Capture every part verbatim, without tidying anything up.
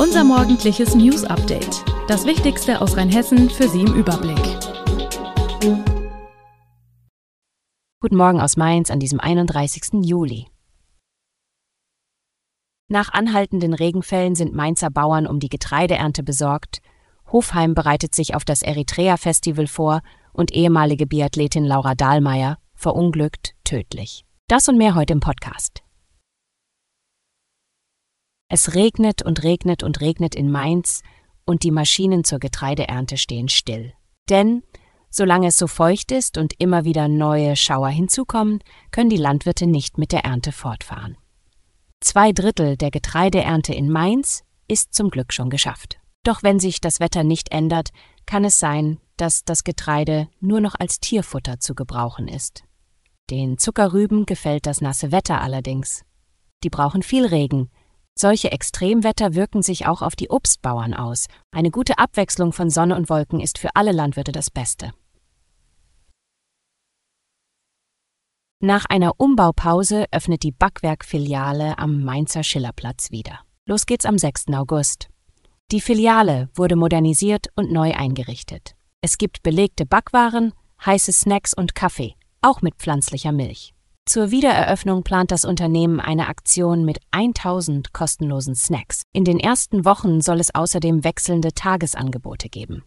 Unser morgendliches News-Update. Das Wichtigste aus Rheinhessen für Sie im Überblick. Guten Morgen aus Mainz an diesem einunddreißigsten Juli. Nach anhaltenden Regenfällen sind Mainzer Bauern um die Getreideernte besorgt. Hofheim bereitet sich auf das Eritrea-Festival vor und ehemalige Biathletin Laura Dahlmeier verunglückt tödlich. Das und mehr heute im Podcast. Es regnet und regnet und regnet in Mainz und die Maschinen zur Getreideernte stehen still. Denn solange es so feucht ist und immer wieder neue Schauer hinzukommen, können die Landwirte nicht mit der Ernte fortfahren. Zwei Drittel der Getreideernte in Mainz ist zum Glück schon geschafft. Doch wenn sich das Wetter nicht ändert, kann es sein, dass das Getreide nur noch als Tierfutter zu gebrauchen ist. Den Zuckerrüben gefällt das nasse Wetter allerdings. Die brauchen viel Regen. Solche Extremwetter wirken sich auch auf die Obstbauern aus. Eine gute Abwechslung von Sonne und Wolken ist für alle Landwirte das Beste. Nach einer Umbaupause öffnet die Backwerk-Filiale am Mainzer Schillerplatz wieder. Los geht's am sechsten August. Die Filiale wurde modernisiert und neu eingerichtet. Es gibt belegte Backwaren, heiße Snacks und Kaffee, auch mit pflanzlicher Milch. Zur Wiedereröffnung plant das Unternehmen eine Aktion mit tausend kostenlosen Snacks. In den ersten Wochen soll es außerdem wechselnde Tagesangebote geben.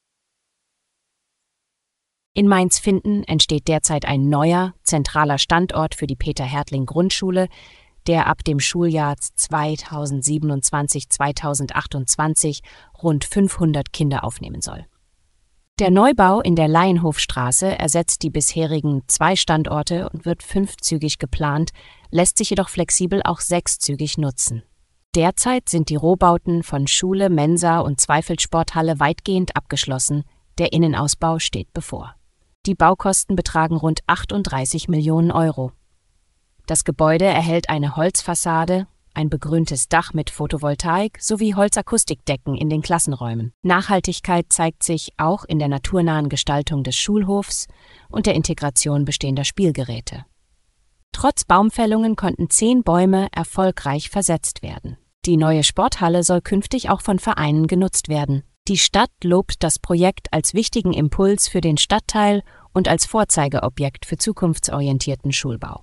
In Mainz-Finthen entsteht derzeit ein neuer, zentraler Standort für die Peter-Hertling-Grundschule, der ab dem Schuljahr zweitausendsiebenundzwanzig zweitausendachtundzwanzig rund fünfhundert Kinder aufnehmen soll. Der Neubau in der Leienhofstraße ersetzt die bisherigen zwei Standorte und wird fünfzügig geplant, lässt sich jedoch flexibel auch sechszügig nutzen. Derzeit sind die Rohbauten von Schule, Mensa und Zweifelssporthalle weitgehend abgeschlossen, der Innenausbau steht bevor. Die Baukosten betragen rund achtunddreißig Millionen Euro. Das Gebäude erhält eine Holzfassade, ein begrüntes Dach mit Photovoltaik sowie Holzakustikdecken in den Klassenräumen. Nachhaltigkeit zeigt sich auch in der naturnahen Gestaltung des Schulhofs und der Integration bestehender Spielgeräte. Trotz Baumfällungen konnten zehn Bäume erfolgreich versetzt werden. Die neue Sporthalle soll künftig auch von Vereinen genutzt werden. Die Stadt lobt das Projekt als wichtigen Impuls für den Stadtteil und als Vorzeigeobjekt für zukunftsorientierten Schulbau.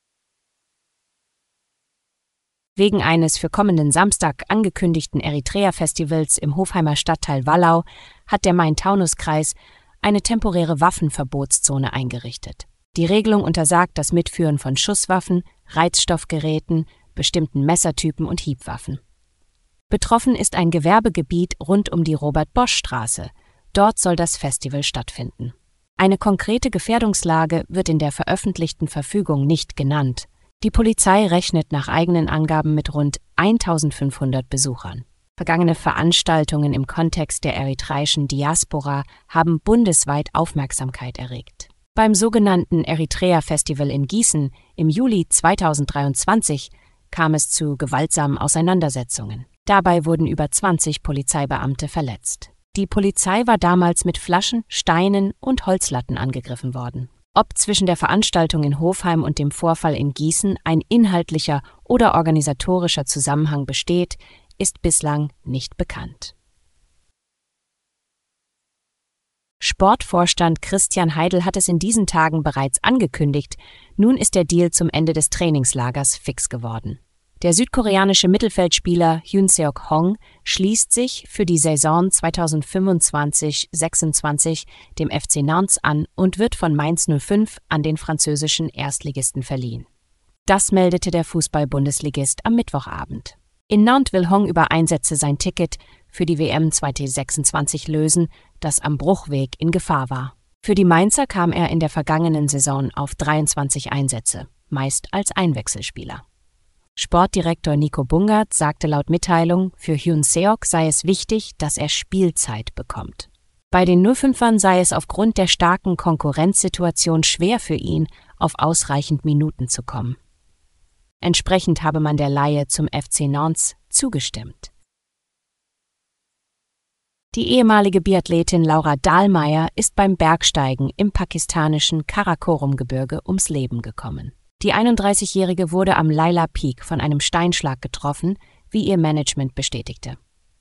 Wegen eines für kommenden Samstag angekündigten Eritrea-Festivals im Hofheimer Stadtteil Wallau hat der Main-Taunus-Kreis eine temporäre Waffenverbotszone eingerichtet. Die Regelung untersagt das Mitführen von Schusswaffen, Reizstoffgeräten, bestimmten Messertypen und Hiebwaffen. Betroffen ist ein Gewerbegebiet rund um die Robert-Bosch-Straße. Dort soll das Festival stattfinden. Eine konkrete Gefährdungslage wird in der veröffentlichten Verfügung nicht genannt. Die Polizei rechnet nach eigenen Angaben mit rund eintausendfünfhundert Besuchern. Vergangene Veranstaltungen im Kontext der eritreischen Diaspora haben bundesweit Aufmerksamkeit erregt. Beim sogenannten Eritrea-Festival in Gießen im Juli zweitausenddreiundzwanzig kam es zu gewaltsamen Auseinandersetzungen. Dabei wurden über zwanzig Polizeibeamte verletzt. Die Polizei war damals mit Flaschen, Steinen und Holzlatten angegriffen worden. Ob zwischen der Veranstaltung in Hofheim und dem Vorfall in Gießen ein inhaltlicher oder organisatorischer Zusammenhang besteht, ist bislang nicht bekannt. Sportvorstand Christian Heidel hat es in diesen Tagen bereits angekündigt, nun ist der Deal zum Ende des Trainingslagers fix geworden. Der südkoreanische Mittelfeldspieler Hyun Seok-hong schließt sich für die Saison zweitausendfünfundzwanzig sechsundzwanzig dem F C Nantes an und wird von Mainz null fünf an den französischen Erstligisten verliehen. Das meldete der Fußball-Bundesligist am Mittwochabend. In Nantes will Hong über Einsätze sein Ticket für die W M zweitausendsechsundzwanzig lösen, das am Bruchweg in Gefahr war. Für die Mainzer kam er in der vergangenen Saison auf dreiundzwanzig Einsätze, meist als Einwechselspieler. Sportdirektor Nico Bungert sagte laut Mitteilung, für Hyun Seok sei es wichtig, dass er Spielzeit bekommt. Bei den null fünfern sei es aufgrund der starken Konkurrenzsituation schwer für ihn, auf ausreichend Minuten zu kommen. Entsprechend habe man der Leihe zum F C Nantes zugestimmt. Die ehemalige Biathletin Laura Dahlmeier ist beim Bergsteigen im pakistanischen Karakorum-Gebirge ums Leben gekommen. Die einunddreißigjährige wurde am Laila Peak von einem Steinschlag getroffen, wie ihr Management bestätigte.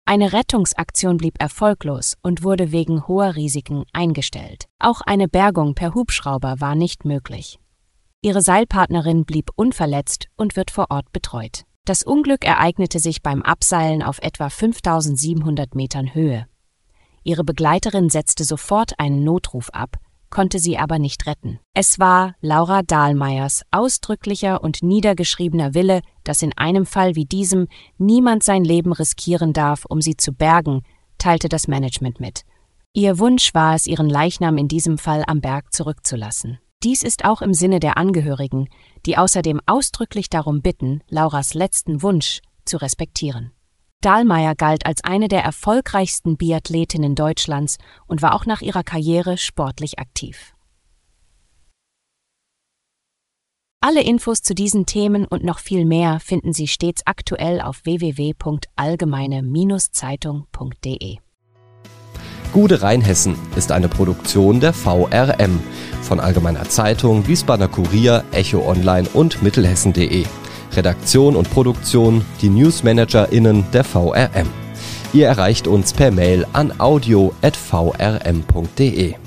Eine Rettungsaktion blieb erfolglos und wurde wegen hoher Risiken eingestellt. Auch eine Bergung per Hubschrauber war nicht möglich. Ihre Seilpartnerin blieb unverletzt und wird vor Ort betreut. Das Unglück ereignete sich beim Abseilen auf etwa fünftausendsiebenhundert Metern Höhe. Ihre Begleiterin setzte sofort einen Notruf ab, konnte sie aber nicht retten. Es war Laura Dahlmeiers ausdrücklicher und niedergeschriebener Wille, dass in einem Fall wie diesem niemand sein Leben riskieren darf, um sie zu bergen, teilte das Management mit. Ihr Wunsch war es, ihren Leichnam in diesem Fall am Berg zurückzulassen. Dies ist auch im Sinne der Angehörigen, die außerdem ausdrücklich darum bitten, Lauras letzten Wunsch zu respektieren. Dahlmeier galt als eine der erfolgreichsten Biathletinnen Deutschlands und war auch nach ihrer Karriere sportlich aktiv. Alle Infos zu diesen Themen und noch viel mehr finden Sie stets aktuell auf w w w punkt allgemeine Zeitung punkt d e. Gute Rheinhessen ist eine Produktion der V R M von Allgemeiner Zeitung, Wiesbadener Kurier, Echo Online und Mittelhessen punkt de. Redaktion und Produktion die NewsmanagerInnen der V R M. Ihr erreicht uns per Mail an audio at v r m punkt d e.